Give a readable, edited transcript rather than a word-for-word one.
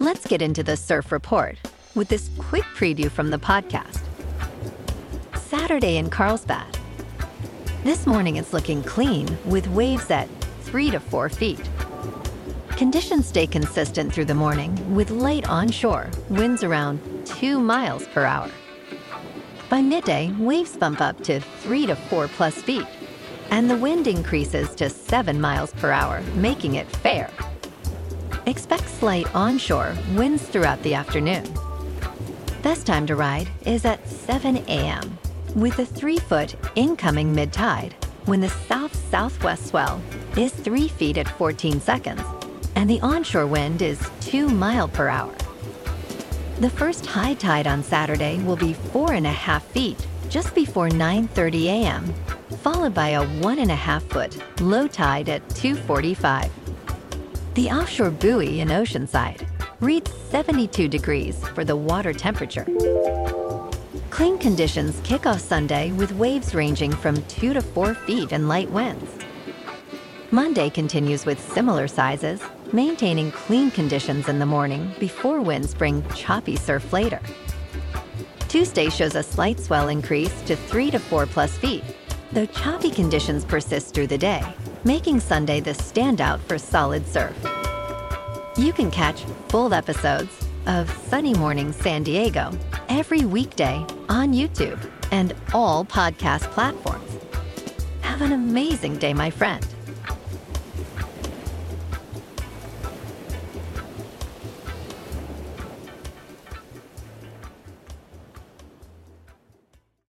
Let's get into the surf report with this quick preview from the podcast. Saturday in Carlsbad. This morning it's looking clean with waves at 3 to 4 feet. Conditions stay consistent through the morning with light onshore, winds around 2 miles per hour. By midday, waves bump up to 3 to 4 plus feet, and the wind increases to 7 miles per hour, making it fair. Expect slight onshore winds throughout the afternoon. Best time to ride is at 7 a.m. with a 3-foot incoming mid-tide when the south-southwest swell is 3 feet at 14 seconds and the onshore wind is 2 miles per hour. The first high tide on Saturday will be 4.5 feet just before 9:30 a.m., followed by a 1.5-foot low tide at 2:45. The offshore buoy in Oceanside reads 72 degrees for the water temperature. Clean conditions kick off Sunday with waves ranging from 2 to 4 feet and light winds. Monday continues with similar sizes, maintaining clean conditions in the morning before winds bring choppy surf later. Tuesday shows a slight swell increase to 3 to 4 plus feet, though choppy conditions persist through the day, making Sunday the standout for solid surf. You can catch full episodes of Sunny Morning San Diego every weekday on YouTube and all podcast platforms. Have an amazing day, my friend.